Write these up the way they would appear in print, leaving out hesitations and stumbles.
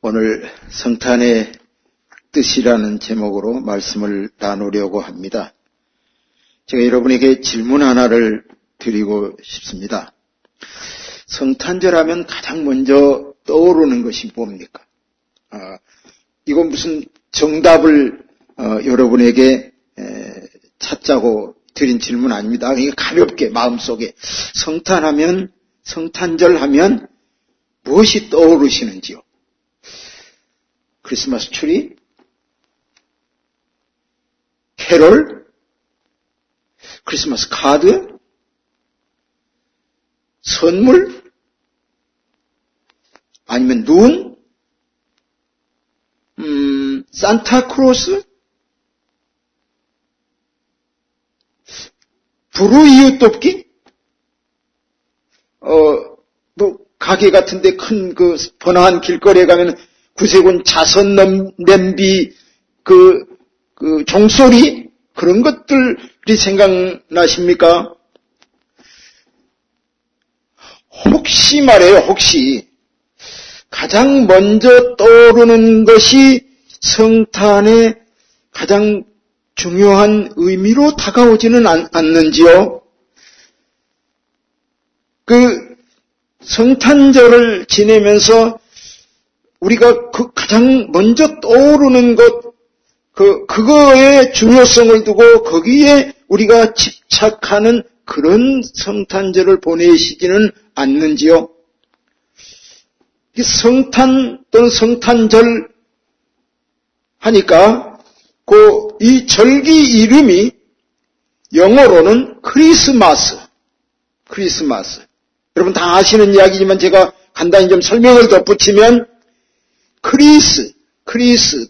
오늘 성탄의 뜻이라는 제목으로 말씀을 나누려고 합니다. 제가 여러분에게 질문 하나를 드리고 싶습니다. 성탄절 하면 가장 먼저 떠오르는 것이 뭡니까? 이건 무슨 정답을 여러분에게 찾자고 드린 질문 아닙니다. 가볍게 마음속에 성탄절 하면 무엇이 떠오르시는지요? 크리스마스 트리? 캐롤? 크리스마스 카드? 선물? 아니면 눈? 산타크로스? 불우이웃 돕기? 가게 같은데 큰 번화한 길거리에 가면 구세군 자선 냄비, 종소리? 그런 것들이 생각나십니까? 혹시 말해요, 혹시. 가장 먼저 떠오르는 것이 성탄의 가장 중요한 의미로 다가오지는 않는지요? 성탄절을 지내면서 우리가 가장 먼저 떠오르는 것, 그거의 중요성을 두고 거기에 우리가 집착하는 그런 성탄절을 보내시지는 않는지요? 성탄 또는 성탄절 하니까 이 절기 이름이 영어로는 크리스마스. 여러분 다 아시는 이야기지만 제가 간단히 좀 설명을 덧붙이면 크리스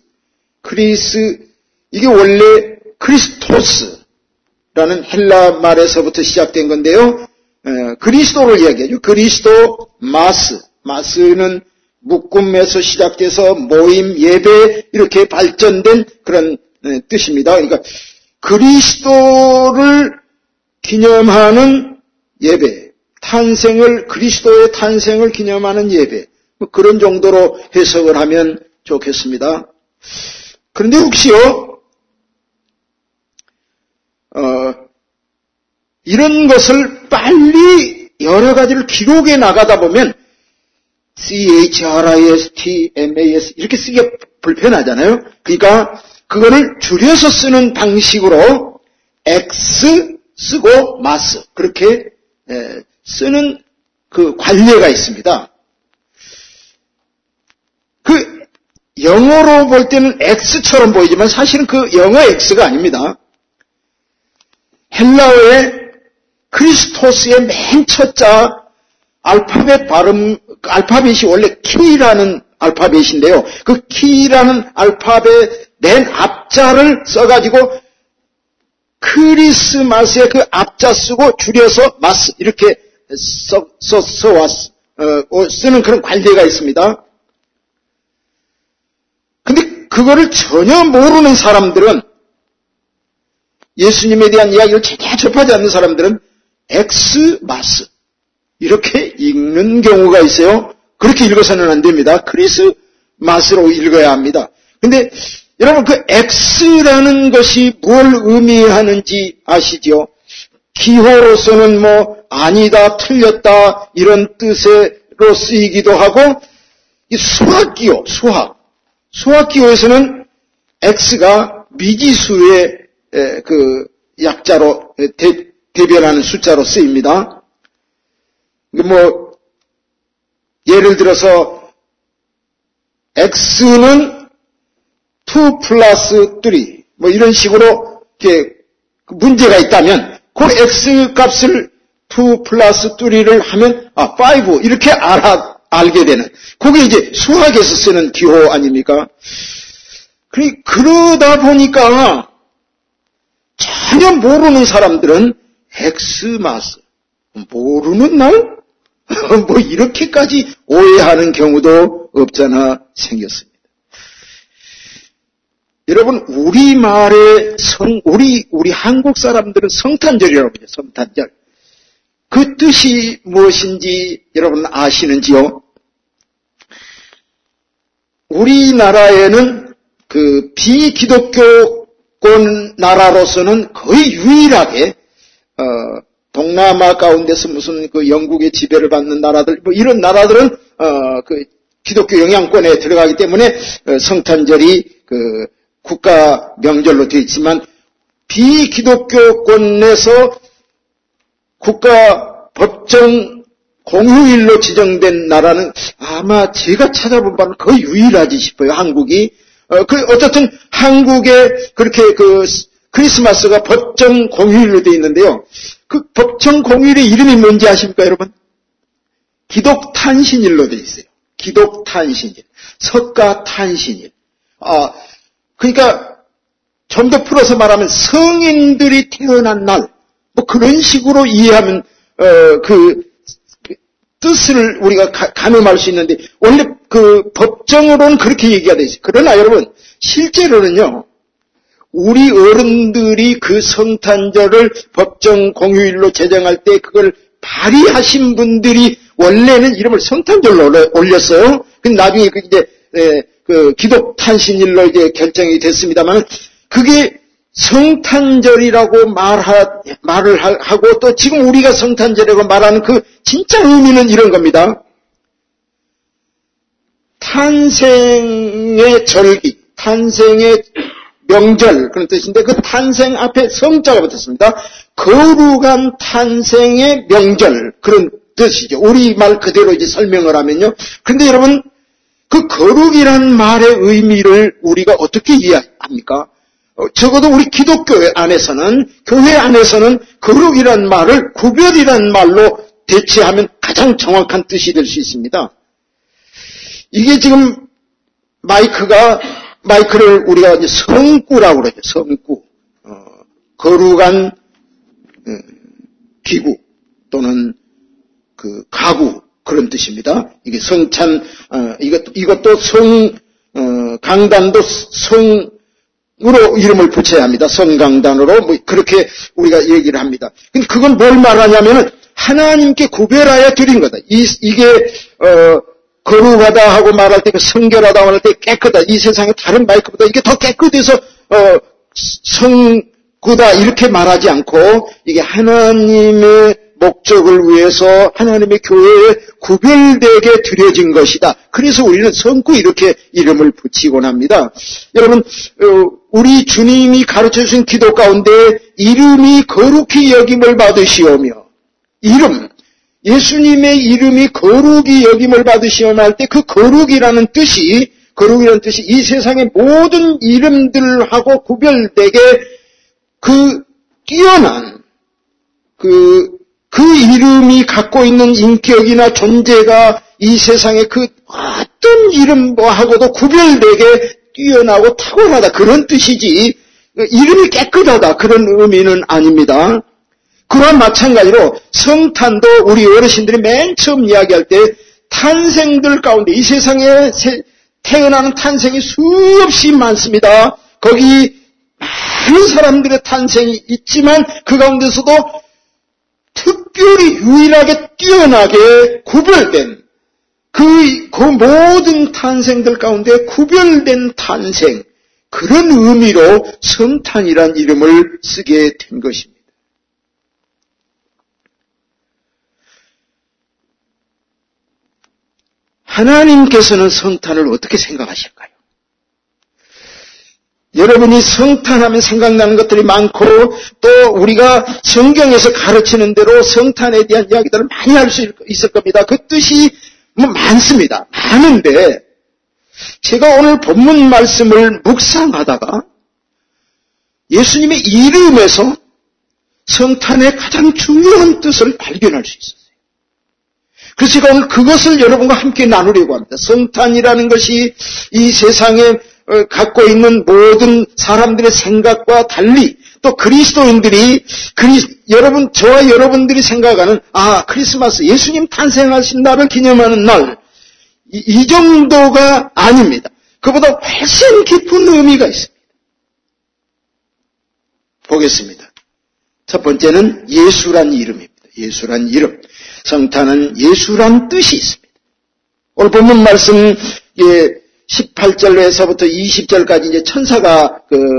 이게 원래 크리스토스라는 헬라 말에서부터 시작된 건데요. 그리스도를 이야기하죠. 그리스도 마스는 묶음에서 시작돼서 모임, 예배 이렇게 발전된 그런 뜻입니다. 그러니까 그리스도를 기념하는 예배, 그리스도의 탄생을 기념하는 예배, 그런 정도로 해석을 하면 좋겠습니다. 그런데 혹시요, 이런 것을 빨리 여러 가지를 기록해 나가다 보면 CHRISTMAS 이렇게 쓰기가 불편하잖아요. 그러니까 그거를 줄여서 쓰는 방식으로 X 쓰고 마스 그렇게 쓰는 관례가 있습니다. 영어로 볼 때는 X처럼 보이지만 사실은 영어 X가 아닙니다. 헬라어의 크리스토스의 맨 첫자 알파벳이 원래 키라는 알파벳인데요. 키라는 알파벳 맨 앞자를 써가지고 크리스마스의 앞자 쓰고 줄여서 마스 이렇게 쓰는 그런 관례가 있습니다. 근데 그거를 전혀 모르는 사람들은 예수님에 대한 이야기를 전혀 접하지 않는 사람들은 엑스마스 이렇게 읽는 경우가 있어요. 그렇게 읽어서는 안 됩니다. 크리스마스로 읽어야 합니다. 근데 여러분 X라는 것이 뭘 의미하는지 아시죠? 기호로서는 아니다, 틀렸다 이런 뜻으로 쓰이기도 하고 수학기호, 수학기호에서는 X가 미지수의 약자로 대변하는 숫자로 쓰입니다. 예를 들어서 X는 2 플러스 3 이런 식으로 이렇게 문제가 있다면 그 X 값을 2 플러스 3를 하면 5 이렇게 알게 되는 그게 이제 수학에서 쓰는 기호 아닙니까? 그러다 보니까 전혀 모르는 사람들은 엑스마스 모르는 날? 이렇게까지 오해하는 경우도 없잖아 생겼습니다. 여러분 우리말의 우리 한국 사람들은 성탄절이라고 하죠. 성탄절. 그 뜻이 무엇인지 여러분 아시는지요? 우리나라에는 그 비기독교권 나라로서는 거의 유일하게 동남아 가운데서 무슨 그 영국의 지배를 받는 나라들 뭐 이런 나라들은 그 기독교 영향권에 들어가기 때문에 성탄절이 그 국가 명절로 되어 있지만 비기독교권에서 국가 법정 공휴일로 지정된 나라는 아마 제가 찾아본 바는 거의 유일하지 싶어요. 한국이. 어쨌든 한국에 그렇게 그 크리스마스가 법정 공휴일로 되어 있는데요. 그 법정 공휴일의 이름이 뭔지 아십니까, 여러분? 기독탄신일로 되어 있어요. 기독탄신일. 석가탄신일. 그러니까 좀 더 풀어서 말하면 성인들이 태어난 날, 뭐 그런 식으로 이해하면 그 뜻을 우리가 가늠할 수 있는데 원래 그 법정으로는 그렇게 얘기가 되어 있어요. 그러나 여러분 실제로는요. 우리 어른들이 그 성탄절을 법정 공휴일로 제정할 때 그걸 발의하신 분들이 원래는 이름을 성탄절로 올렸어요. 근데 나중에 이제 그 기독탄신일로 이제 결정이 됐습니다만 그게 성탄절이라고 말을 하고 또 지금 우리가 성탄절이라고 말하는 그 진짜 의미는 이런 겁니다. 탄생의 절기, 탄생의 명절 그런 뜻인데 그 탄생 앞에 성자가 붙었습니다. 거룩한 탄생의 명절 그런 뜻이죠. 우리말 그대로 이제 설명을 하면요. 그런데 여러분 그 거룩이라는 말의 의미를 우리가 어떻게 이해합니까? 적어도 우리 기독교 안에서는 교회 안에서는 거룩이라는 말을 구별이라는 말로 대체하면 가장 정확한 뜻이 될 수 있습니다. 이게 지금 마이크를 우리가 이제 성구라고 그러죠. 성구. 거룩한 기구 또는 그 가구 그런 뜻입니다. 이게 성찬 이것도 강단도 성으로 이름을 붙여야 합니다. 성강단으로 뭐 그렇게 우리가 얘기를 합니다. 근데 그건 뭘 말하냐면은 하나님께 구별하여 드린 거다. 이게 거룩하다 하고 말할 때, 성결하다 말할 때 깨끗하다. 이 세상의 다른 마이크보다 이게 더 깨끗해서 성구다 이렇게 말하지 않고 이게 하나님의 목적을 위해서 하나님의 교회에 구별되게 드려진 것이다. 그래서 우리는 성구 이렇게 이름을 붙이곤 합니다. 여러분 우리 주님이 가르쳐주신 기도 가운데 이름이 거룩히 여김을 받으시오며 예수님의 이름이 거룩이 여김을 받으시오며 할 때 그 거룩이라는 뜻이 이 세상의 모든 이름들하고 구별되게 그 뛰어난 그 이름이 갖고 있는 인격이나 존재가 이 세상의 그 어떤 이름하고도 구별되게 뛰어나고 탁월하다 그런 뜻이지 이름이 깨끗하다 그런 의미는 아닙니다. 그와 마찬가지로 성탄도 우리 어르신들이 맨 처음 이야기할 때 탄생들 가운데 이 세상에 태어나는 탄생이 수없이 많습니다. 거기 많은 사람들의 탄생이 있지만 그 가운데서도 특별히 유일하게 뛰어나게 구별된 그 모든 탄생들 가운데 구별된 탄생 그런 의미로 성탄이란 이름을 쓰게 된 것입니다. 하나님께서는 성탄을 어떻게 생각하실까요? 여러분이 성탄하면 생각나는 것들이 많고 또 우리가 성경에서 가르치는 대로 성탄에 대한 이야기들을 많이 할 수 있을 겁니다. 그 뜻이 많습니다. 많은데 제가 오늘 본문 말씀을 묵상하다가 예수님의 이름에서 성탄의 가장 중요한 뜻을 발견할 수 있었어요. 그래서 제가 오늘 그것을 여러분과 함께 나누려고 합니다. 성탄이라는 것이 이 세상에 갖고 있는 모든 사람들의 생각과 달리 또 그리스도인들이 저와 여러분들이 생각하는 크리스마스 예수님 탄생하신 날을 기념하는 날 이 정도가 아닙니다. 그보다 훨씬 깊은 의미가 있습니다. 보겠습니다. 첫 번째는 예수란 이름입니다. 예수란 이름. 성탄은 예수란 뜻이 있습니다. 오늘 본문 말씀 18절에서부터 20절까지 이제 천사가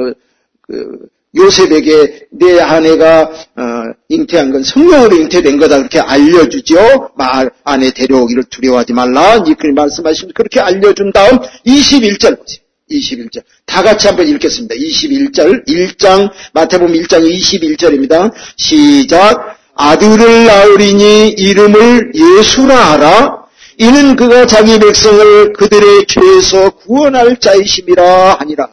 요셉에게 내 아내가 잉태한 건 성령으로 잉태된 거다 그렇게 알려주죠. 아내 데려오기를 두려워하지 말라. 그렇게 말씀하시면 그렇게 알려준 다음 21절 보세요. 21절. 다 같이 한번 읽겠습니다. 21절. 1장 마태복음 1장 21절입니다. 시작. 아들을 낳으리니 이름을 예수라 하라. 이는 그가 자기 백성을 그들의 죄에서 구원할 자이심이라 하니라.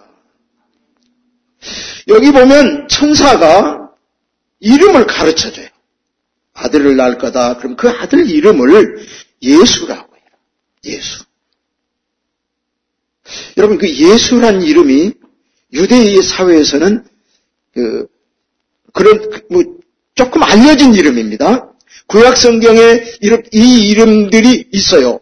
여기 보면 천사가 이름을 가르쳐줘요. 아들을 낳을 거다. 그럼 그 아들 이름을 예수라고 해요. 예수. 여러분, 그 예수란 이름이 유대의 사회에서는 조금 알려진 이름입니다. 구약 성경에 이 이름들이 있어요.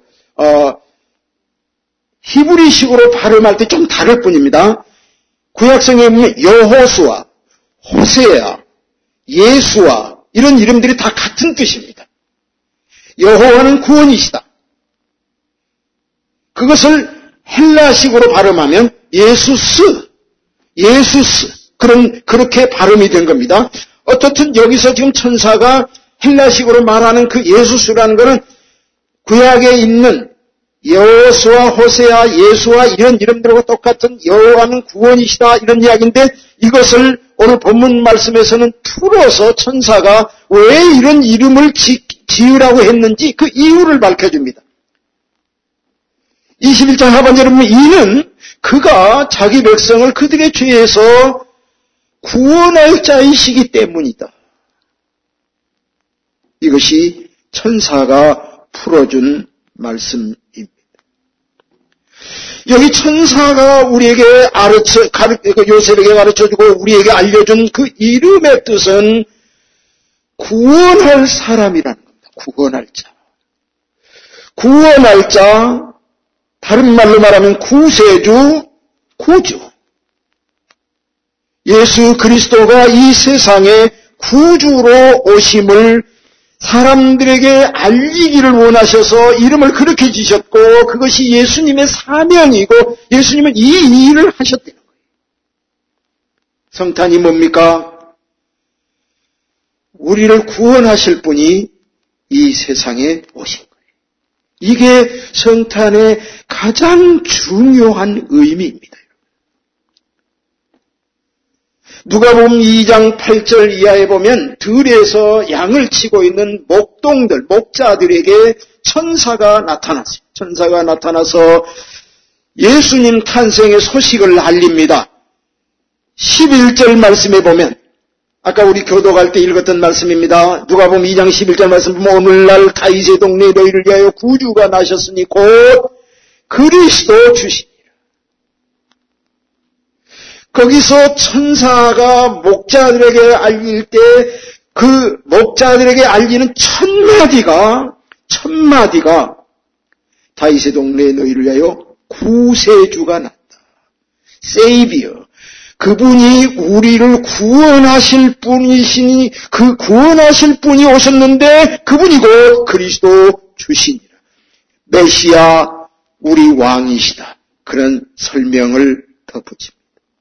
히브리식으로 발음할 때 좀 다를 뿐입니다. 구약 성경에 보면 여호수아, 호세아, 예수아 이런 이름들이 다 같은 뜻입니다. 여호와는 구원이시다. 그것을 헬라식으로 발음하면 예수스 그렇게 발음이 된 겁니다. 어떻든 여기서 지금 천사가 헬라식으로 말하는 그 예수스라는 것은 구약에 있는 여호수아, 호세아, 예수아 이런 이름들과 똑같은 여호와는 구원이시다 이런 이야기인데 이것을 오늘 본문 말씀에서는 풀어서 천사가 왜 이런 이름을 지으라고 했는지 그 이유를 밝혀줍니다. 21장 하반절에 보면 이는 그가 자기 백성을 그들의 죄에서 구원할 자이시기 때문이다. 이것이 천사가 풀어준 말씀입니다. 여기 천사가 우리에게 요셉에게 가르쳐주고 우리에게 알려준 그 이름의 뜻은 구원할 사람이라는 겁니다. 구원할 자. 구원할 자, 다른 말로 말하면 구세주, 구주. 예수 그리스도가 이 세상에 구주로 오심을 사람들에게 알리기를 원하셔서 이름을 그렇게 지셨고 그것이 예수님의 사명이고 예수님은 이 일을 하셨다는 거예요. 성탄이 뭡니까? 우리를 구원하실 분이 이 세상에 오신 거예요. 이게 성탄의 가장 중요한 의미입니다. 누가복음 2장 8절 이하에 보면 들에서 양을 치고 있는 목자들에게 천사가 나타났어요. 천사가 나타나서 예수님 탄생의 소식을 알립니다. 11절 말씀에 보면 아까 우리 교도갈 때 읽었던 말씀입니다. 누가복음 2장 11절 말씀 보면 오늘날 다윗의 동네에 너희를 위하여 구주가 나셨으니 곧 그리스도 주시니라. 거기서 천사가 목자들에게 알릴 때 그 목자들에게 알리는 첫 마디가 다윗의 동네에 너희를 위하여 구세주가 났다. 세이비어. 그분이 우리를 구원하실 분이시니 그 구원하실 분이 오셨는데 그분이 곧 그리스도 주시니라. 메시아 우리 왕이시다. 그런 설명을 덧붙입니다.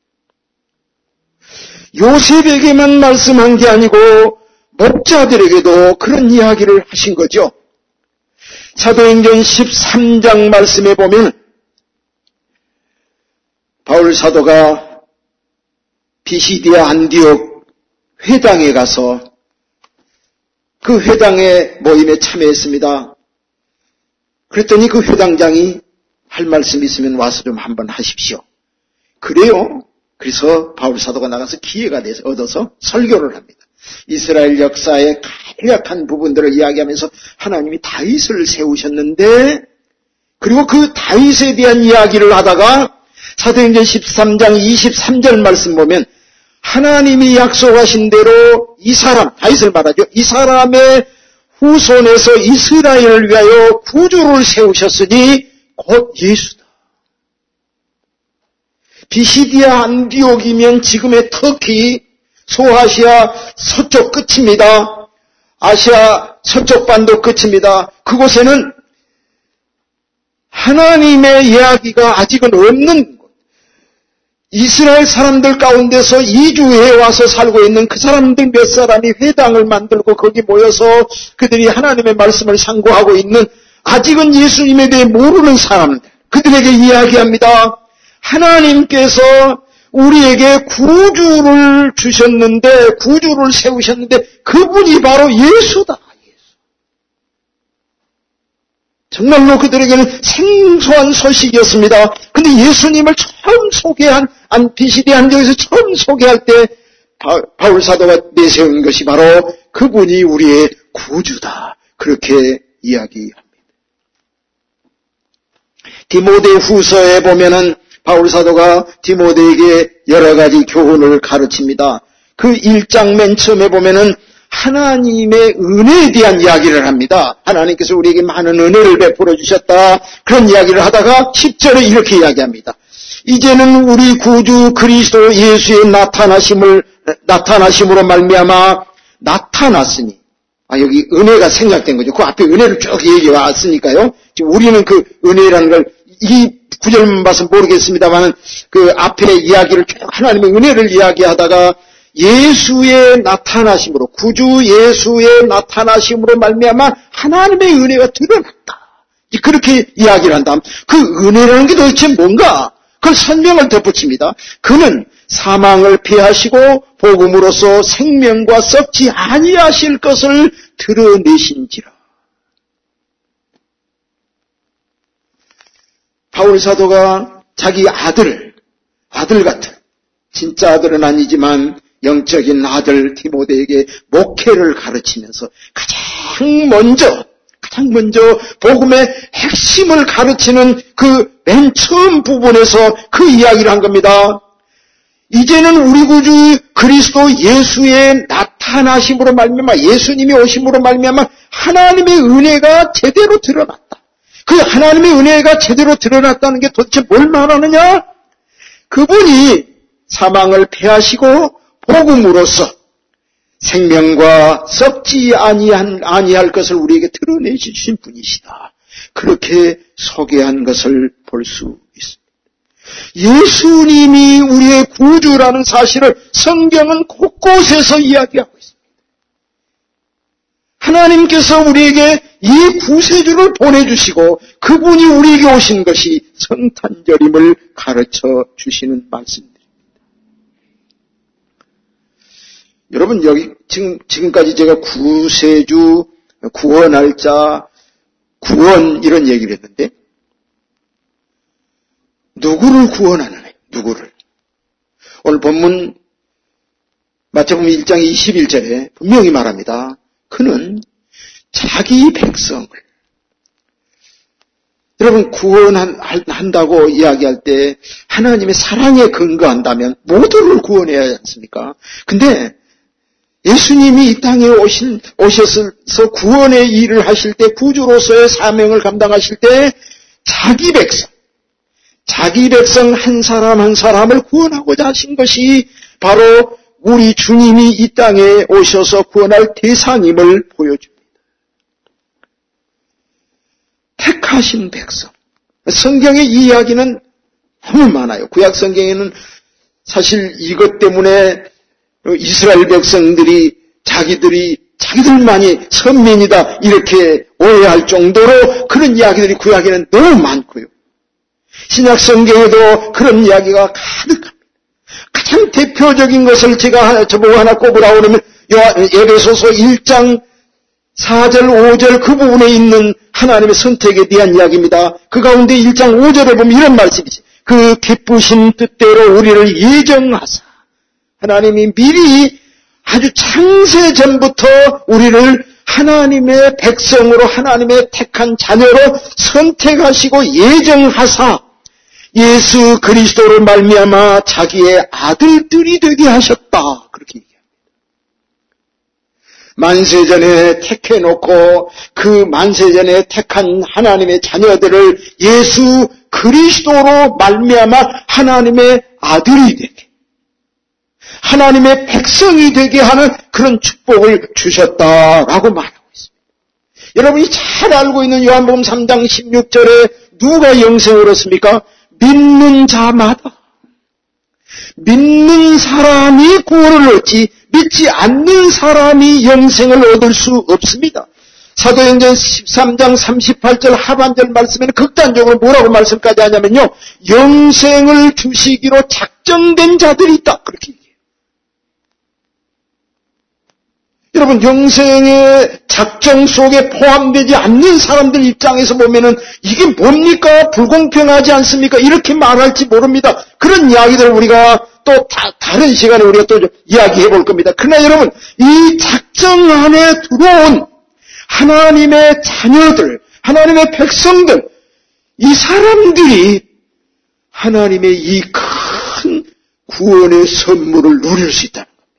요셉에게만 말씀한 게 아니고 목자들에게도 그런 이야기를 하신 거죠. 사도행전 13장 말씀에 보면 바울 사도가 비시디아 안디옥 회당에 가서 그 회당의 모임에 참여했습니다. 그랬더니 그 회당장이 할 말씀이 있으면 와서 좀 한번 하십시오. 그래요. 그래서 바울 사도가 나가서 기회가 얻어서 설교를 합니다. 이스라엘 역사의 간략한 부분들을 이야기하면서 하나님이 다윗을 세우셨는데 그리고 그 다윗에 대한 이야기를 하다가 사도행전 13장 23절 말씀 보면 하나님이 약속하신 대로 이 사람, 다윗을 말하죠. 이 사람의 후손에서 이스라엘을 위하여 구주를 세우셨으니 곧 예수다. 비시디아 안디옥이면 지금의 터키, 소아시아 서쪽 끝입니다. 아시아 서쪽 반도 끝입니다. 그곳에는 하나님의 이야기가 아직은 없는 곳, 이스라엘 사람들 가운데서 이주해 와서 살고 있는 그 사람들 몇 사람이 회당을 만들고 거기 모여서 그들이 하나님의 말씀을 상고하고 있는 아직은 예수님에 대해 모르는 사람들, 그들에게 이야기합니다. 하나님께서 우리에게 구주를 주셨는데, 구주를 세우셨는데 그분이 바로 예수다. 정말로 그들에게는 생소한 소식이었습니다. 근데 예수님을 처음 소개한, 비시디 안디옥에서 처음 소개할 때 바울 사도가 내세운 것이 바로 그분이 우리의 구주다. 그렇게 이야기합니다. 디모데 후서에 보면은 바울 사도가 디모데에게 여러 가지 교훈을 가르칩니다. 그 1장 맨 처음에 보면은 하나님의 은혜에 대한 이야기를 합니다. 하나님께서 우리에게 많은 은혜를 베풀어 주셨다. 그런 이야기를 하다가 10절에 이렇게 이야기합니다. 이제는 우리 구주 그리스도 예수의 나타나심으로 말미암아 나타났으니, 여기 은혜가 생략된 거죠. 그 앞에 은혜를 쭉 얘기해 왔으니까요. 지금 우리는 그 은혜라는 걸 이 구절만 봐서 모르겠습니다만 그 앞에 이야기를 쭉 하나님의 은혜를 이야기하다가 예수의 나타나심으로, 구주 예수의 나타나심으로 말미암아 하나님의 은혜가 드러났다. 그렇게 이야기를 한 다음 그 은혜라는 게 도대체 뭔가? 그걸 설명을 덧붙입니다. 그는 사망을 피하시고 복음으로써 생명과 썩지 아니하실 것을 드러내신지라. 바울 사도가 자기 아들 같은, 진짜 아들은 아니지만 영적인 아들 디모데에게 목회를 가르치면서 가장 먼저 복음의 핵심을 가르치는 그 맨 처음 부분에서 그 이야기를 한 겁니다. 이제는 우리 구주 그리스도 예수의 나타나심으로 말미암아, 예수님이 오심으로 말미암아 하나님의 은혜가 제대로 드러났다. 그 하나님의 은혜가 제대로 드러났다는 게 도대체 뭘 말하느냐? 그분이 사망을 패하시고 복음으로써 생명과 썩지 아니할 것을 우리에게 드러내주신 분이시다. 그렇게 소개한 것을 볼 수 있습니다. 예수님이 우리의 구주라는 사실을 성경은 곳곳에서 이야기하고 있습니다. 하나님께서 우리에게 이 구세주를 보내주시고 그분이 우리에게 오신 것이 성탄절임을 가르쳐 주시는 말씀입니다. 여러분, 여기 지금까지 제가 구세주, 구원할 자, 구원 이런 얘기를 했는데 누구를 구원하느냐? 누구를? 오늘 본문 마태복음 1장 21절에 분명히 말합니다. 그는 자기 백성을, 여러분 구원한다고 이야기할 때 하나님의 사랑에 근거한다면 모두를 구원해야 하지 않습니까? 근데 예수님이 이 땅에 오셔서 구원의 일을 하실 때, 구주로서의 사명을 감당하실 때 자기 백성 한 사람 한 사람을 구원하고자 하신 것이 바로 우리 주님이 이 땅에 오셔서 구원할 대상임을 보여줍니다. 택하신 백성. 성경의 이야기는 너무 많아요. 구약 성경에는 사실 이것 때문에 이스라엘 백성들이 자기들만이 선민이다 이렇게 오해할 정도로 그런 이야기들이 구약에는 너무 많고요. 신약 성경에도 그런 이야기가 가득합니다. 가장 대표적인 것을 제가 저보고 하나 꼽으라고 그러면 에베소서 1장 4절 5절 그 부분에 있는 하나님의 선택에 대한 이야기입니다. 그 가운데 1장 5절에 보면 이런 말씀이지. 그 기쁘신 뜻대로 우리를 예정하사, 하나님이 미리 아주 창세 전부터 우리를 하나님의 백성으로, 하나님의 택한 자녀로 선택하시고 예정하사 예수 그리스도로 말미암아 자기의 아들들이 되게 하셨다. 그렇게 얘기합니다. 만세전에 택해놓고 그 만세전에 택한 하나님의 자녀들을 예수 그리스도로 말미암아 하나님의 아들이 되게, 하나님의 백성이 되게 하는 그런 축복을 주셨다라고 말하고 있습니다. 여러분이 잘 알고 있는 요한복음 3장 16절에 누가 영생을 얻습니까? 믿는 자마다. 믿는 사람이 구원을 얻지 믿지 않는 사람이 영생을 얻을 수 없습니다. 사도행전 13장 38절 하반절 말씀에는 극단적으로 뭐라고 말씀까지 하냐면요. 영생을 주시기로 작정된 자들이 있다. 그렇게 얘기해요. 여러분, 영생의 작정 속에 포함되지 않는 사람들 입장에서 보면은 이게 뭡니까? 불공평하지 않습니까? 이렇게 말할지 모릅니다. 그런 이야기들을 우리가 또 다른 시간에 우리가 또 이야기해 볼 겁니다. 그러나 여러분, 이 작정 안에 들어온 하나님의 자녀들, 하나님의 백성들, 이 사람들이 하나님의 이 큰 구원의 선물을 누릴 수 있다는 겁니다.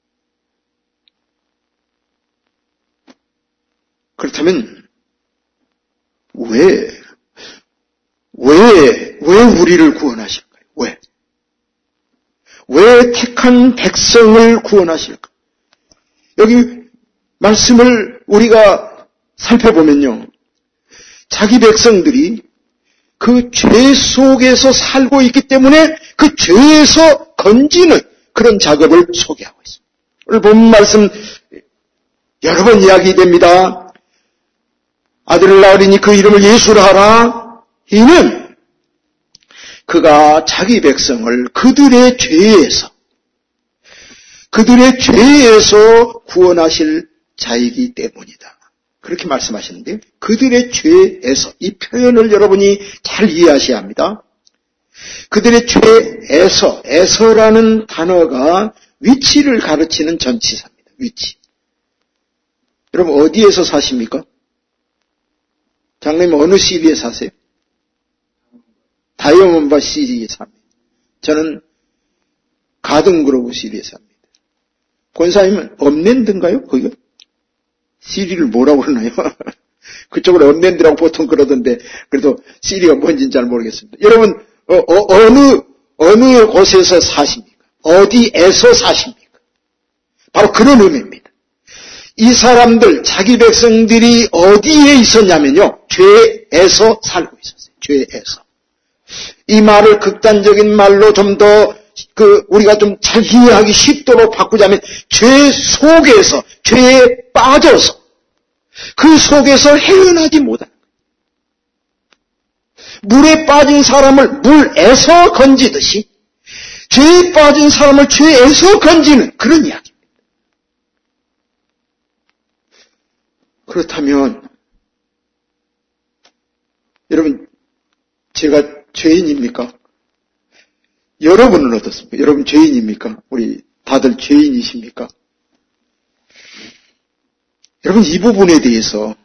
그렇다면 왜 우리를 구원하실까요? 왜 택한 백성을 구원하실까? 여기 말씀을 우리가 살펴보면요. 자기 백성들이 그 죄 속에서 살고 있기 때문에 그 죄에서 건지는 그런 작업을 소개하고 있습니다. 오늘 본 말씀 여러 번 이야기됩니다. 아들을 낳으리니 그 이름을 예수라 하라. 이는 그가 자기 백성을 그들의 죄에서 구원하실 자이기 때문이다. 그렇게 말씀하시는데요. 그들의 죄에서, 이 표현을 여러분이 잘 이해하셔야 합니다. 그들의 에서라는 단어가 위치를 가르치는 전치사입니다. 위치. 여러분 어디에서 사십니까? 장로님 어느 시리에 사세요? 다이아몬드 시리에 삽니다. 저는 가든그로브 시리에 삽니다. 권사님은 업랜드인가요? 거기가? 시리를 뭐라고 그러나요? 그쪽으로 업랜드라고 보통 그러던데 그래도 시리가 뭔지는 잘 모르겠습니다. 여러분 어느 곳에서 사십니까? 어디에서 사십니까? 바로 그런 의미입니다. 이 사람들 자기 백성들이 어디에 있었냐면요. 죄에서 살고 있었어요. 죄에서. 이 말을 극단적인 말로 좀 더 우리가 좀 잘 이해하기 쉽도록 바꾸자면 죄 속에서, 죄에 빠져서 그 속에서 헤어나지 못하는 거예요. 물에 빠진 사람을 물에서 건지듯이 죄에 빠진 사람을 죄에서 건지는 그런 이야기입니다. 그렇다면 여러분 제가 죄인입니까? 여러분은 어떻습니까? 여러분 죄인입니까? 우리 다들 죄인이십니까? 여러분 이 부분에 대해서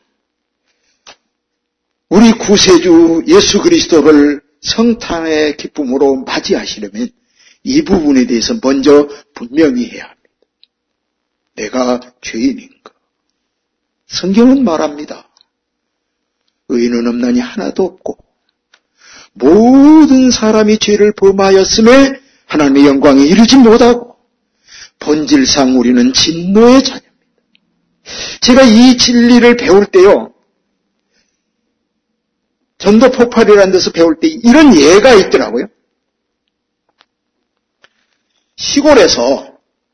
우리 구세주 예수 그리스도를 성탄의 기쁨으로 맞이하시려면 이 부분에 대해서 먼저 분명히 해야 합니다. 내가 죄인인가? 성경은 말합니다. 의인은 없나니 하나도 없고 모든 사람이 죄를 범하였음에 하나님의 영광에 이르지 못하고 본질상 우리는 진노의 자녀입니다. 제가 이 진리를 배울 때요. 전도 폭발이라는 데서 배울 때 이런 예가 있더라고요. 시골에서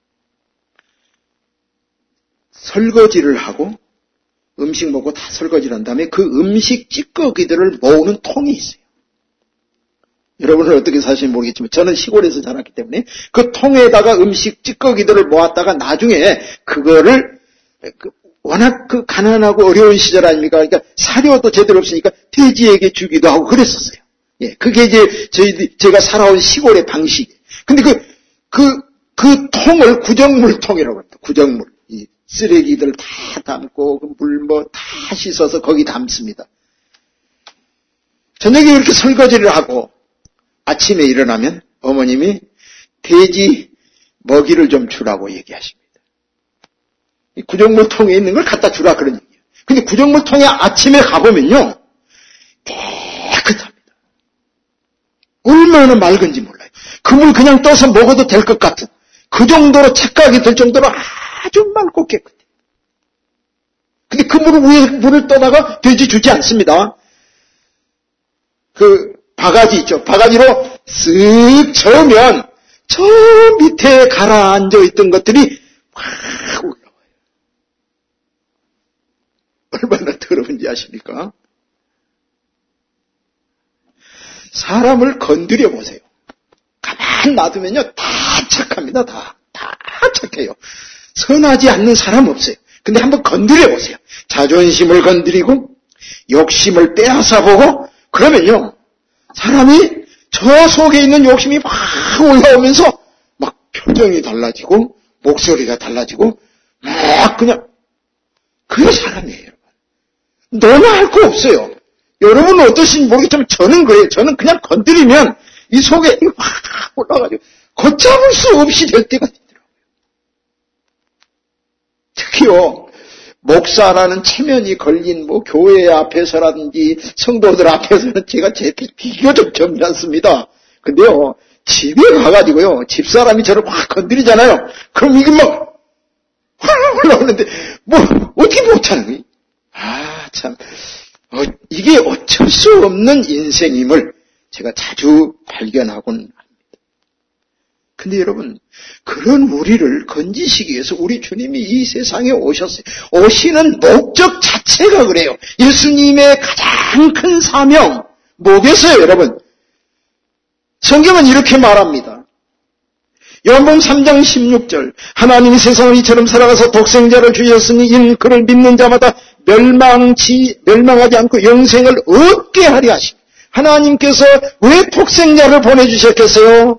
설거지를 하고 음식 먹고 다 설거지를 한 다음에 그 음식 찌꺼기들을 모으는 통이 있어요. 여러분은 어떻게 사실지 모르겠지만 저는 시골에서 자랐기 때문에 그 통에다가 음식 찌꺼기들을 모았다가 나중에 그거를 워낙 가난하고 어려운 시절 아닙니까? 그러니까 사료도 제대로 없으니까 돼지에게 주기도 하고 그랬었어요. 예, 그게 이제 제가 살아온 시골의 방식. 근데 그 통을 구정물통이라고 합니다. 구정물. 이 쓰레기들 다 담고 물 다 씻어서 거기 담습니다. 저녁에 이렇게 설거지를 하고 아침에 일어나면 어머님이 돼지 먹이를 좀 주라고 얘기하십니다. 이 구정물통에 있는 걸 갖다 주라 그런 얘기예요. 근데 구정물통에 아침에 가보면요. 깨끗합니다. 얼마나 맑은지 몰라요. 그 물 그냥 떠서 먹어도 될 것 같은 그 정도로 착각이 될 정도로 아주 맑고 깨끗해요. 근데 그 물을 위에 물을 떠다가 돼지 주지 않습니다. 바가지 있죠. 바가지로 쓱 저으면 저 밑에 가라앉아 있던 것들이 확 올라와요. 얼마나 더러운지 아십니까? 사람을 건드려 보세요. 가만 놔두면요, 다 착합니다. 다 착해요. 선하지 않는 사람 없어요. 근데 한번 건드려 보세요. 자존심을 건드리고 욕심을 빼앗아 보고 그러면요, 사람이 저 속에 있는 욕심이 막 올라오면서 막 표정이 달라지고 목소리가 달라지고 막 그냥 그게 사람이에요. 너나 할 거 없어요. 여러분은 어떠신지 모르겠지만 저는 그래요. 저는 그냥 건드리면 이 속에 확 올라가지고 걷잡을 수 없이 될 때가 있더라고요. 특히요, 목사라는 체면이 걸린 교회 앞에서라든지 성도들 앞에서는 제가 비교적 점잖습니다. 근데요, 집에 가가지고요, 집사람이 저를 확 건드리잖아요. 그럼 이게 막 확 올라오는데 어떻게 못하는 거예요? 참, 이게 어쩔 수 없는 인생임을 제가 자주 발견하곤 합니다. 근데 여러분, 그런 우리를 건지시기 위해서 우리 주님이 이 세상에 오셨어요. 오시는 목적 자체가 그래요. 예수님의 가장 큰 사명, 뭐겠어요, 여러분? 성경은 이렇게 말합니다. 요한복음 3장 16절, 하나님이 세상을 이처럼 살아가서 독생자를 주셨으니 이는 그를 믿는 자마다 멸망하지 않고 영생을 얻게 하려 하십니다. 하나님께서 왜 독생자를 보내주셨겠어요?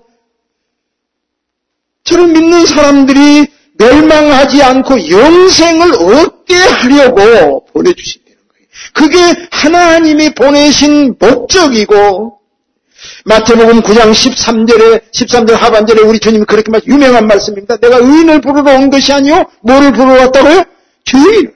저를 믿는 사람들이 멸망하지 않고 영생을 얻게 하려고 보내주신다는 거예요. 그게 하나님이 보내신 목적이고, 마태복음 9장 13절 하반절에 우리 주님이 그렇게 유명한 말씀입니다. 내가 의인을 부르러 온 것이 아니요 뭐를 부르러 왔다고요? 죄인을.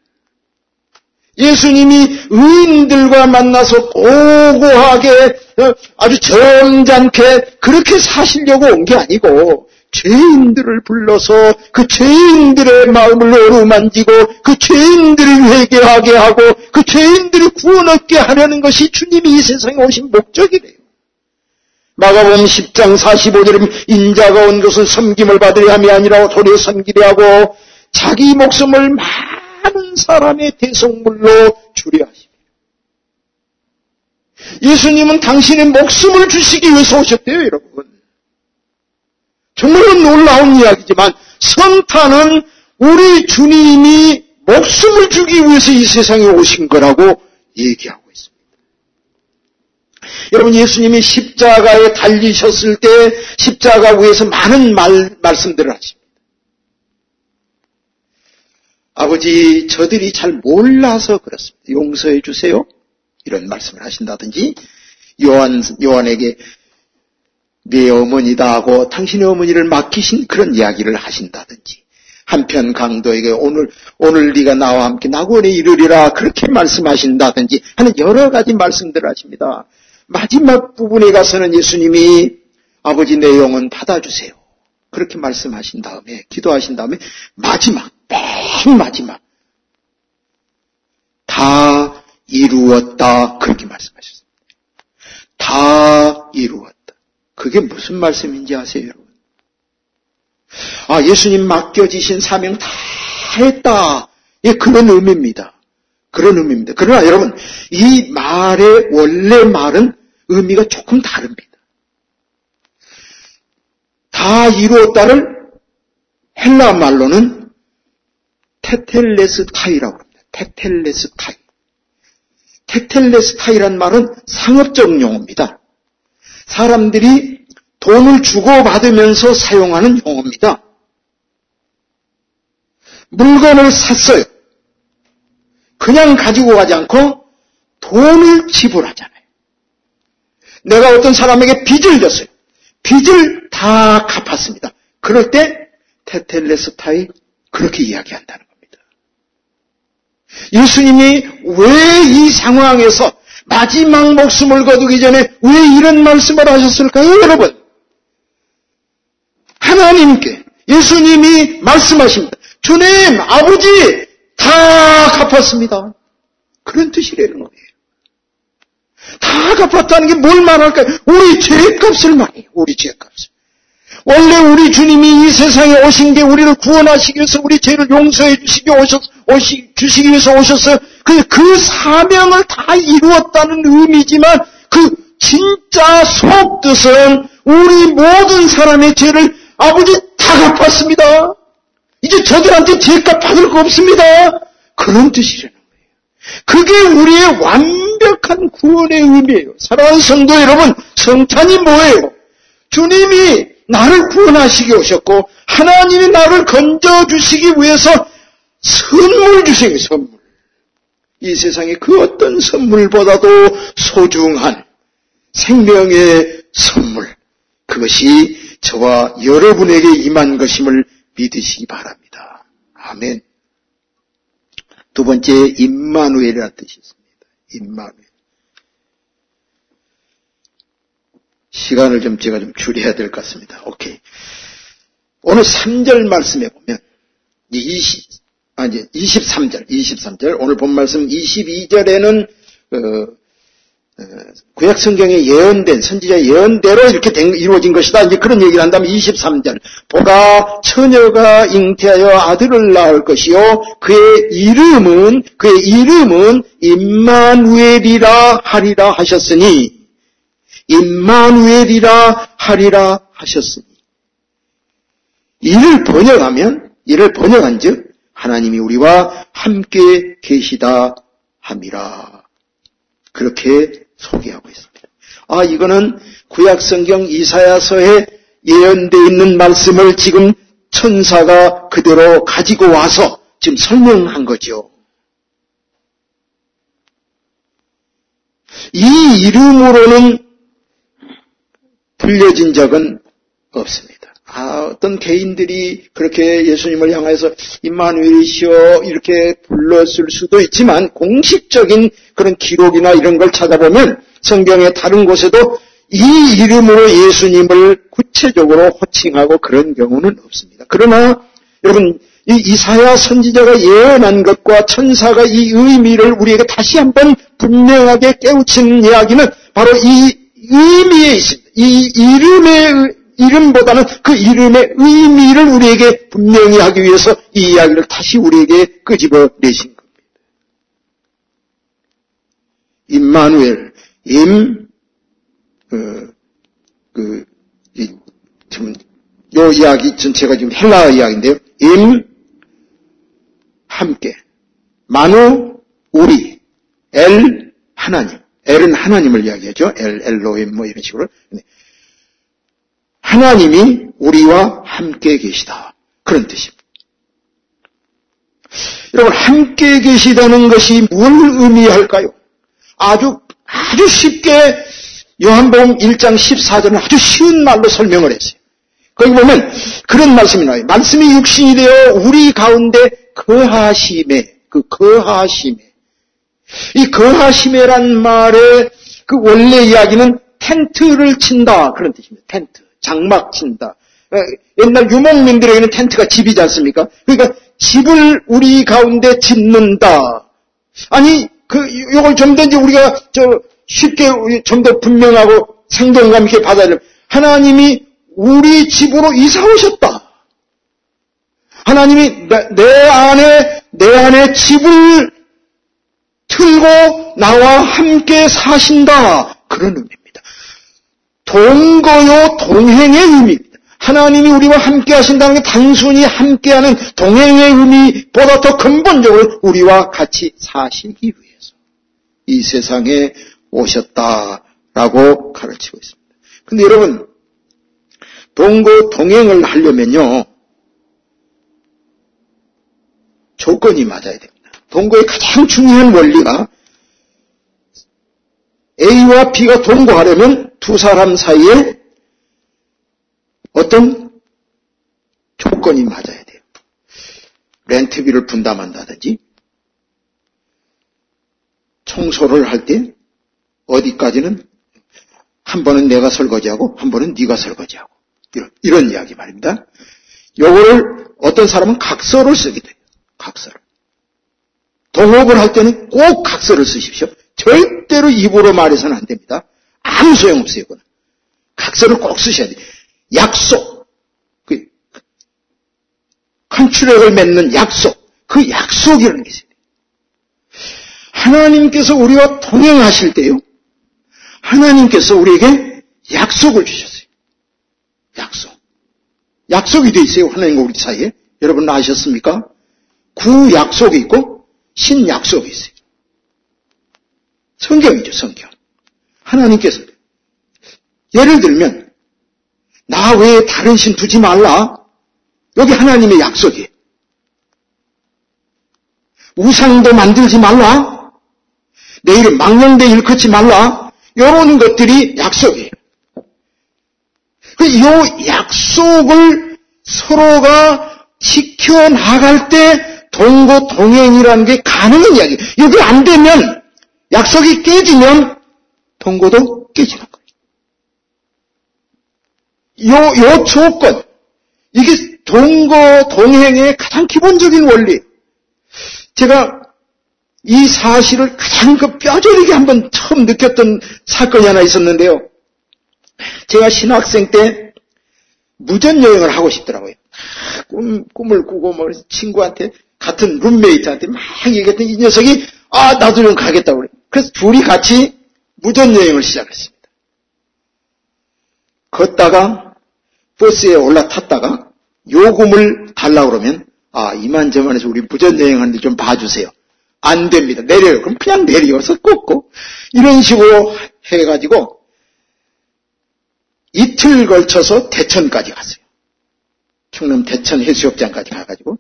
예수님이 의인들과 만나서 고고하게 아주 점잖게 그렇게 사시려고 온 게 아니고 죄인들을 불러서 그 죄인들의 마음을 어루만지고 그 죄인들을 회개하게 하고 그 죄인들이 구원 얻게 하려는 것이 주님이 이 세상에 오신 목적이래요. 마가복음 10장 45절에 인자가 온 것은 섬김을 받으려 함이 아니라 도리어 섬기려 하고 자기 목숨을 많은 사람의 대속물로 주려 하십니다. 예수님은 당신의 목숨을 주시기 위해서 오셨대요, 여러분. 정말로 놀라운 이야기지만 성탄은 우리 주님이 목숨을 주기 위해서 이 세상에 오신 거라고 얘기하고 있습니다. 여러분, 예수님이 십자가에 달리셨을 때 십자가 위에서 많은 말씀들을 하십니다. 아버지, 저들이 잘 몰라서 그렇습니다. 용서해 주세요. 이런 말씀을 하신다든지, 요한에게 네 어머니다 하고 당신의 어머니를 맡기신 그런 이야기를 하신다든지, 한편 강도에게 오늘 네가 나와 함께 낙원에 이르리라 그렇게 말씀하신다든지 하는 여러 가지 말씀들을 하십니다. 마지막 부분에 가서는 예수님이 아버지 내 영혼 받아주세요. 그렇게 말씀하신 다음에, 기도하신 다음에 맨 마지막 다 이루었다 그렇게 말씀하셨습니다. 다 이루었다. 그게 무슨 말씀인지 아세요, 여러분? 예수님 맡겨지신 사명 다 했다. 예, 그런 의미입니다. 그러나 여러분, 이 말의 원래 말은 의미가 조금 다릅니다. 다 이루었다를 헬라 말로는 테텔레스타이라고 합니다. 테텔레스타이. 테텔레스타이란 말은 상업적 용어입니다. 사람들이 돈을 주고받으면서 사용하는 용어입니다. 물건을 샀어요. 그냥 가지고 가지 않고 돈을 지불하잖아요. 내가 어떤 사람에게 빚을 졌어요. 빚을 다 갚았습니다. 그럴 때 테텔레스타이 그렇게 이야기한다는 겁니다. 예수님이 왜 이 상황에서 마지막 목숨을 거두기 전에 왜 이런 말씀을 하셨을까요, 여러분? 하나님께 예수님이 말씀하십니다. 주님, 아버지 다 갚았습니다. 그런 뜻이라는 거예요. 다 갚았다는 게 뭘 말할까요? 우리 죄값을 말해요. 우리 죄값을. 원래 우리 주님이 이 세상에 오신 게 우리를 구원하시기 위해서 우리 죄를 용서해 주시기 위해서 오셨어요. 그 사명을 다 이루었다는 의미지만 그 진짜 속뜻은 우리 모든 사람의 죄를 아버지 다 갚았습니다. 이제 저들한테 죄값 받을 거 없습니다. 그런 뜻이라는 거예요. 그게 우리의 완벽한 구원의 의미예요. 사랑하는 성도 여러분, 성찬이 뭐예요? 주님이 나를 구원하시기 오셨고 하나님이 나를 건져주시기 위해서 선물 주시기 선물. 이 세상에 그 어떤 선물보다도 소중한 생명의 선물. 그것이 저와 여러분에게 임한 것임을 믿으시기 바랍니다. 아멘. 두 번째, 임마누엘이라는 뜻이 있습니다. 임마누엘. 시간을 제가 줄여야 될 것 같습니다. 오케이. 오늘 3절 말씀에 보면, 23절, 오늘 본 말씀 22절에는, 구약 성경에 예언된, 선지자의 예언대로 이렇게 이루어진 것이다. 이제 그런 얘기를 한다면 23절. 보라, 처녀가 잉태하여 아들을 낳을 것이요. 그의 이름은 임마누엘이라 하리라 하셨으니, 임마누엘이라 하리라 하셨으니. 이를 번역한 즉, 하나님이 우리와 함께 계시다 함이라. 그렇게 소개하고 있습니다. 이거는 구약성경 이사야서에 예언되어 있는 말씀을 지금 천사가 그대로 가지고 와서 지금 설명한 거죠. 이 이름으로는 불려진 적은 없습니다. 어떤 개인들이 그렇게 예수님을 향해서 임마누엘이시여 이렇게 불렀을 수도 있지만 공식적인 그런 기록이나 이런 걸 찾아보면 성경의 다른 곳에도 이 이름으로 예수님을 구체적으로 호칭하고 그런 경우는 없습니다. 그러나 여러분, 이 이사야 선지자가 예언한 것과 천사가 이 의미를 우리에게 다시 한번 분명하게 깨우친 이야기는 바로 이 의미에 있습니다. 이 이름보다는 그 이름의 의미를 우리에게 분명히 하기 위해서 이 이야기를 다시 우리에게 끄집어 내신 겁니다. 임마누엘, 요 이야기 전체가 지금 헬라어 이야기인데요. 함께. 마누, 우리. 엘, 하나님. 엘은 하나님을 이야기하죠. 엘로힘 이런 식으로. 하나님이 우리와 함께 계시다. 그런 뜻입니다. 여러분, 함께 계시다는 것이 뭘 의미할까요? 아주 쉽게 요한복음 1장 14절은 아주 쉬운 말로 설명을 했어요. 거기 보면 그런 말씀이 나와요. 말씀이 육신이 되어 우리 가운데 거하심에, 이 거하심에란 말의 그 원래 이야기는 텐트를 친다. 그런 뜻입니다. 텐트. 장막 친다. 옛날 유목민들에게는 텐트가 집이지 않습니까? 그러니까 집을 우리 가운데 짓는다. 아니, 요걸 좀 더 이제 우리가 쉽게 좀 더 분명하고 생동감 있게 받아들여. 하나님이 우리 집으로 이사 오셨다. 하나님이 내 안에 집을 틀고 나와 함께 사신다. 그런 의미입니다. 동거요 동행의 의미입니다. 하나님이 우리와 함께 하신다는 게 단순히 함께하는 동행의 의미보다 더 근본적으로 우리와 같이 사시기 위해서 이 세상에 오셨다라고 가르치고 있습니다. 근데 여러분, 동거 동행을 하려면요, 조건이 맞아야 됩니다. 동거의 가장 중요한 원리가 A와 B가 동거하려면 두 사람 사이에 어떤 조건이 맞아야 돼요. 렌트비를 분담한다든지, 청소를 할 때 어디까지는 한 번은 내가 설거지하고 한 번은 네가 설거지하고 이런 이야기 말입니다. 요거를 어떤 사람은 각서를 쓰게 돼요. 각서를. 동업을 할 때는 꼭 각서를 쓰십시오. 절대로 입으로 말해서는 안 됩니다. 아무 소용없어요. 이거는. 각서를 꼭 쓰셔야 돼요. 약속, 컨트랙을 맺는 약속, 그 약속이라는 게 있어요. 하나님께서 우리와 동행하실 때요, 하나님께서 우리에게 약속을 주셨어요. 약속이 돼 있어요. 하나님과 우리 사이에. 여러분 아셨습니까? 구약속이 있고 신약속이 있어요. 성경이죠, 성경. 하나님께서 예를 들면 나 외에 다른 신 두지 말라. 여기 하나님의 약속이에요. 우상도 만들지 말라. 내 이름 망령되 일컫지 말라. 이런 것들이 약속이에요. 이 약속을 서로가 지켜나갈 때 동거 동행이라는 게 가능한 이야기예요. 이게 안 되면, 약속이 깨지면 동거도 깨지는 거예요. 요 조건, 이게 동거 동행의 가장 기본적인 원리예요. 제가 이 사실을 가장 뼈저리게 한번 처음 느꼈던 사건이 하나 있었는데요. 제가 신학생 때 무전여행을 하고 싶더라고요. 꿈을 꾸고 뭐 친구한테, 같은 룸메이트한테 막 얘기했더니 이 녀석이 나도 좀 가겠다고 그래. 그래서 둘이 같이 무전여행을 시작했습니다. 걷다가 버스에 올라탔다가 요금을 달라고 그러면 이만저만해서 우리 무전여행하는데 좀 봐주세요. 안 됩니다. 내려요. 그럼 그냥 내려서 꽂고 이런 식으로 해가지고 이틀 걸쳐서 대천까지 갔어요. 충남 대천 해수욕장까지 가가지고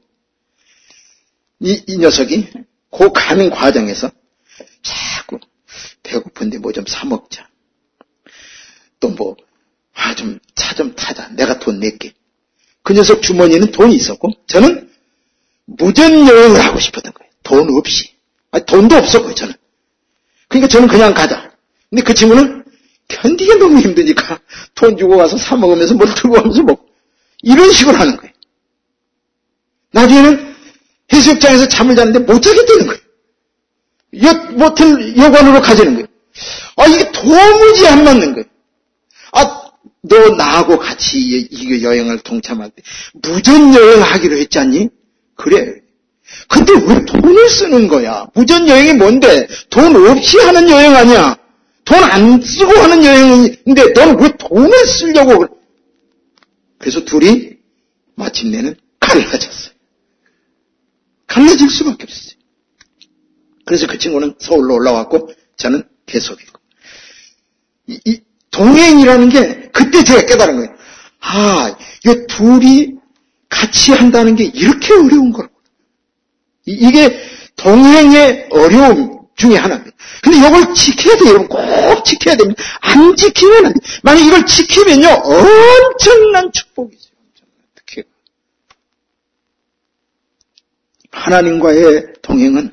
이 녀석이 그 가는 과정에서 자꾸 배고픈데 뭐 좀 사 먹자. 또 뭐 차 좀 타자. 내가 돈 낼게. 그 녀석 주머니는 돈이 있었고 저는 무전여행을 하고 싶었던 거예요. 돈 없이. 돈도 없었고요, 저는. 그러니까 저는 그냥 가자. 근데 그 친구는 견디기 너무 힘드니까 돈 주고 가서 사 먹으면서 뭘 들고 가면서 먹고 이런 식으로 하는 거예요. 나중에는 해수욕장에서 잠을 자는데 못 자겠다는 거예요. 모텔 여관으로 가자는 거예요. 이게 도무지 안 맞는 거예요. 너 나하고 같이 이 여행을 동참할 때 무전여행 하기로 했지 않니? 그래. 근데 왜 돈을 쓰는 거야? 무전여행이 뭔데? 돈 없이 하는 여행 아니야? 돈 안 쓰고 하는 여행인데 너는 왜 돈을 쓰려고 그래? 그래서 둘이 마침내는 갈라졌어요. 갈라질 수밖에 없었어요. 그래서 그 친구는 서울로 올라왔고 저는 계속이고. 이 동행이라는 게 그때 제가 깨달은 거예요. 이 둘이 같이 한다는 게 이렇게 어려운 거구나. 이게 동행의 어려움 중에 하나입니다. 근데 이걸 지켜야 돼요. 여러분 꼭 지켜야 됩니다. 안 지키면 안 돼요. 만약 이걸 지키면요 엄청난 축복이죠. 특히 하나님과의 동행은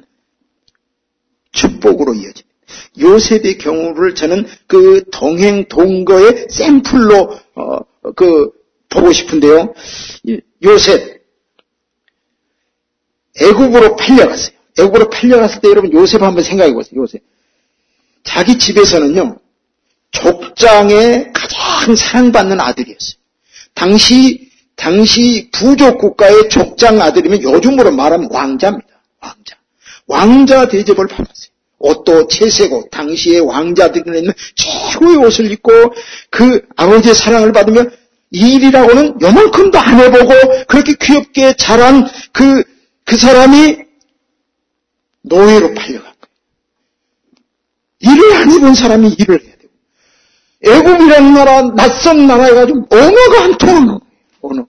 축복으로 이어집니다. 요셉의 경우를 저는 그 동행 동거의 샘플로 보고 싶은데요. 요셉 애굽으로 팔려갔어요. 애굽으로 팔려갔을 때 여러분 요셉 한번 생각해 보세요. 요셉. 자기 집에서는요. 족장의 가장 사랑받는 아들이었어요. 당시 부족 국가의 족장 아들이면 요즘으로 말하면 왕자입니다. 왕자 대접을 받았어요. 옷도 채색 옷, 당시의 왕자들은 최고의 옷을 입고 그 아버지의 사랑을 받으며 일이라고는 요만큼도 안 해보고 그렇게 귀엽게 자란 그 사람이 노예로 팔려간 거예요. 일을 안 해본 사람이 일을 해야 되고. 애굽이라는 나라, 낯선 나라에 가지고 언어가 안 통한 거예요. 언어가.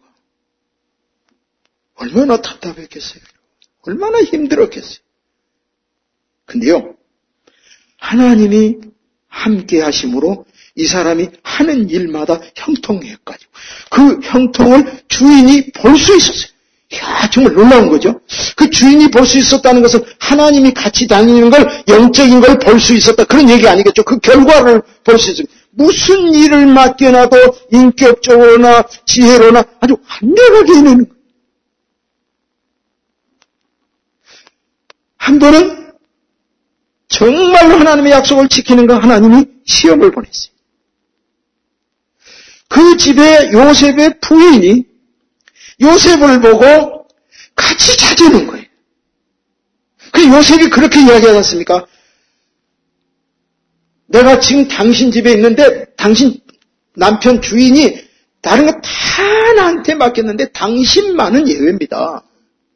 얼마나 답답했겠어요. 얼마나 힘들었겠어요. 근데요, 하나님이 함께 하심으로 이 사람이 하는 일마다 형통해가지고 그 형통을 주인이 볼 수 있었어요. 이야, 정말 놀라운 거죠. 그 주인이 볼 수 있었다는 것은 하나님이 같이 다니는 걸, 영적인 걸 볼 수 있었다. 그런 얘기 아니겠죠. 그 결과를 볼 수 있어요. 무슨 일을 맡겨놔도 인격적으로나 지혜로나 아주 한결하게 해내는 거예요. 한 번은 정말로 하나님의 약속을 지키는가 하나님이 시험을 보냈어요. 그 집에 요셉의 부인이 요셉을 보고 같이 찾아오는 거예요. 그 요셉이 그렇게 이야기하지 않습니까? 내가 지금 당신 집에 있는데 당신 남편 주인이 다른 거 다 나한테 맡겼는데 당신만은 예외입니다.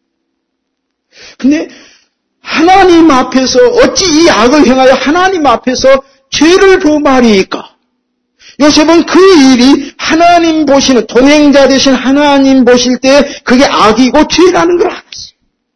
근데 하나님 앞에서 어찌 이 악을 행하여 하나님 앞에서 죄를 범하리이까? 요셉은 그 일이 하나님 보시는 동행자 되신 하나님 보실 때 그게 악이고 죄라는 걸 알았어요.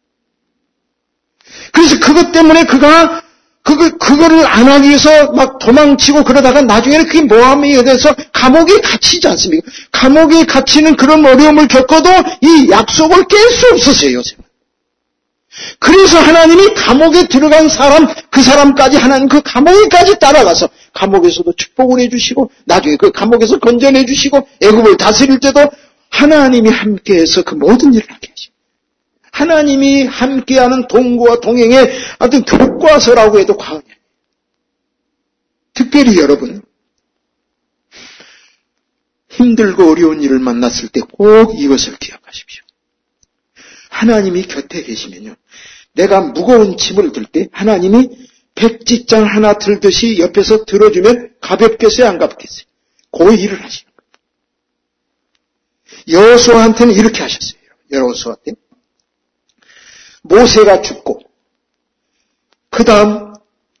그래서 그것 때문에 그가 그거를 안 하기 위해서 막 도망치고 그러다가 나중에는 그게 모함이 돼서 감옥에 갇히지 않습니까? 감옥에 갇히는 그런 어려움을 겪어도 이 약속을 깰 수 없었어요, 요셉은. 그래서 하나님이 감옥에 들어간 사람, 그 사람까지 하나님 그 감옥에까지 따라가서 감옥에서도 축복을 해주시고 나중에 그 감옥에서 건져내 주시고 애굽을 다스릴 때도 하나님이 함께해서 그 모든 일을 하게 하십니다. 하나님이 함께하는 동거와 동행의 어떤 교과서라고 해도 과언이 아니에요. 특별히 여러분, 힘들고 어려운 일을 만났을 때 꼭 이것을 기억하십시오. 하나님이 곁에 계시면요, 내가 무거운 짐을 들 때 하나님이 백지장 하나 들듯이 옆에서 들어주면 가볍겠어요, 안 가볍겠어요? 그 일을 하시는 거예요. 여호수아한테는 이렇게 하셨어요. 여호수아한테 모세가 죽고 그 다음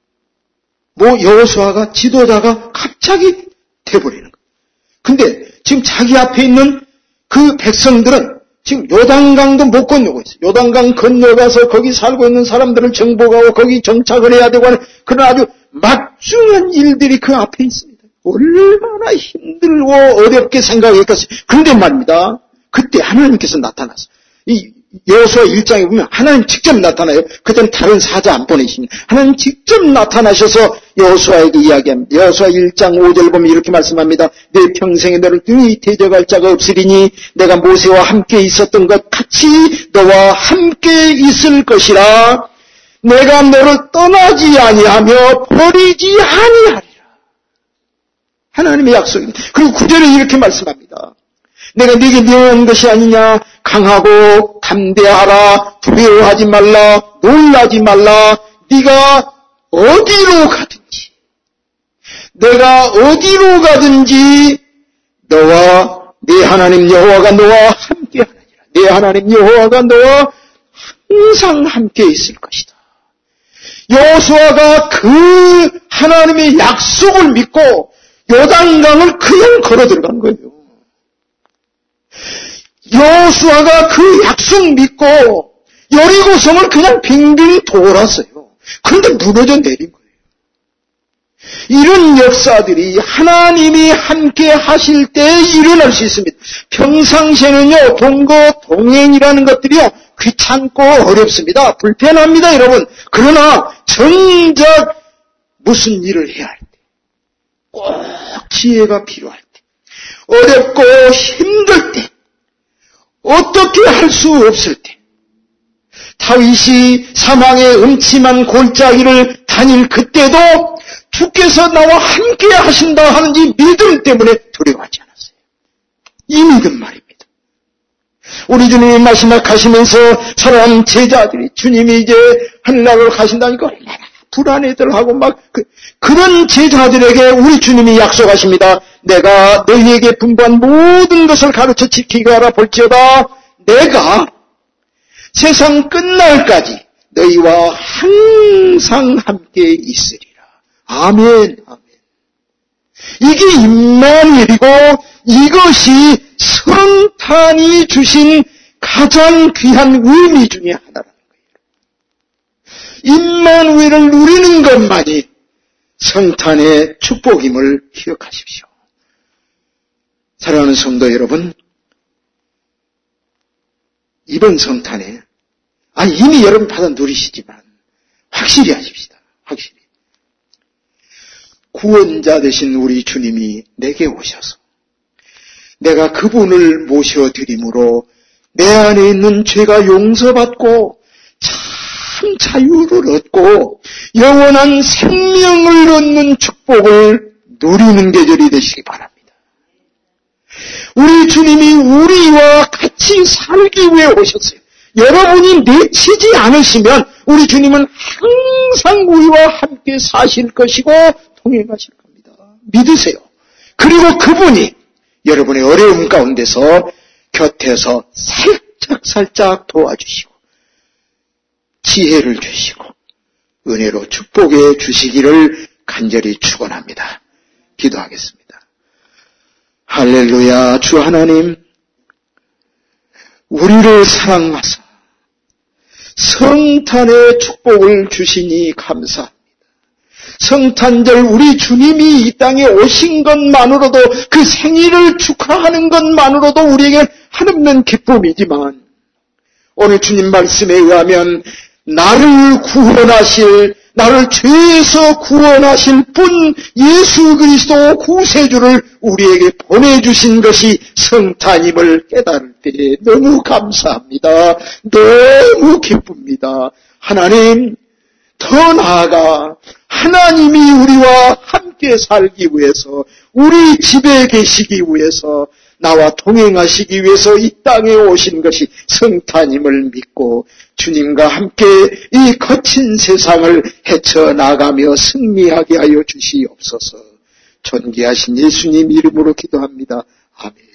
여호수아가 지도자가 갑자기 돼버리는 거예요. 근데 지금 자기 앞에 있는 그 백성들은 지금 요단강도 못 건너고 있어요. 요단강 건너가서 거기 살고 있는 사람들을 정복하고 거기 정착을 해야 되고 하는 그런 아주 막중한 일들이 그 앞에 있습니다. 얼마나 힘들고 어렵게 생각했겠어요. 그런데 말입니다. 그때 하나님께서 나타났어요. 이 여호수아 1장에 보면 하나님 직접 나타나요. 그때는 다른 사자 안 보내십니다. 하나님 직접 나타나셔서 여호수아에게 이야기합니다. 여호수아 1장 5절 보면 이렇게 말씀합니다. 내 평생에 너를 등이 대적할 자가 없으리니 내가 모세와 함께 있었던 것 같이 너와 함께 있을 것이라. 내가 너를 떠나지 아니하며 버리지 아니하리라. 하나님의 약속입니다. 그리고 9절에 이렇게 말씀합니다. 내가 네게 명한 것이 아니냐. 강하고 담대하라. 두려워하지 말라. 놀라지 말라. 네가 어디로 가든지 내가 어디로 가든지 너와 네 하나님 여호와가 너와 함께하느니라. 네 하나님 여호와가 너와 항상 함께 있을 것이다. 여호수아가 그 하나님의 약속을 믿고 요단강을 그냥 걸어 들어간 거예요. 여호수아가 그 약속 믿고 여리고성을 그냥 빙빙 돌았어요. 그런데 무너져 내린 거예요. 이런 역사들이 하나님이 함께 하실 때 일어날 수 있습니다. 평상시에는요, 동거, 동행이라는 것들이요, 귀찮고 어렵습니다. 불편합니다, 여러분. 그러나 정작 무슨 일을 해야 할 때, 꼭 지혜가 필요할 때, 어렵고 힘들 때, 어떻게 할 수 없을 때, 다윗이 사망의 음침한 골짜기를 다닐 그때도 주께서 나와 함께 하신다 하는 이 믿음 때문에 두려워하지 않았어요. 이 믿음 말입니다. 우리 주님이 마지막 가시면서 사랑하는 제자들이 주님이 이제 하늘나라로 가신다니까 얼마나 불안해들하고 막 그런 제자들에게 우리 주님이 약속하십니다. 내가 너희에게 분부한 모든 것을 가르쳐 지키게 하라. 볼지어다 내가 세상 끝날까지 너희와 항상 함께 있으리라. 아멘, 아멘. 이게 임마누엘이고 이것이 성탄이 주신 가장 귀한 의미 중에 하나라는 거예요. 임마누엘을 누리는 것만이 성탄의 축복임을 기억하십시오. 사랑하는 성도 여러분, 이번 성탄에 이미 여러분 받아 누리시지만 확실히 하십시다. 확실히. 구원자 되신 우리 주님이 내게 오셔서 내가 그분을 모셔드림으로 내 안에 있는 죄가 용서받고 참 자유를 얻고 영원한 생명을 얻는 축복을 누리는 계절이 되시기 바랍니다. 우리 주님이 우리와 같이 살기 위해 오셨어요. 여러분이 내치지 않으시면 우리 주님은 항상 우리와 함께 사실 것이고 동행하실 겁니다. 믿으세요. 그리고 그분이 여러분의 어려움 가운데서 곁에서 살짝 도와주시고 지혜를 주시고 은혜로 축복해 주시기를 간절히 축원합니다. 기도하겠습니다. 할렐루야. 주 하나님, 우리를 사랑하사 성탄의 축복을 주시니 감사합니다. 성탄절 우리 주님이 이 땅에 오신 것만으로도 그 생일을 축하하는 것만으로도 우리에게 한없는 기쁨이지만 오늘 주님 말씀에 의하면 나를 죄에서 구원하실 분 예수 그리스도 구세주를 우리에게 보내주신 것이 성탄임을 깨달을 때 너무 감사합니다. 너무 기쁩니다. 하나님, 더 나아가 하나님이 우리와 함께 살기 위해서 우리 집에 계시기 위해서 나와 동행하시기 위해서 이 땅에 오신 것이 성탄임을 믿고 주님과 함께 이 거친 세상을 헤쳐나가며 승리하게 하여 주시옵소서. 존귀하신 예수님 이름으로 기도합니다. 아멘.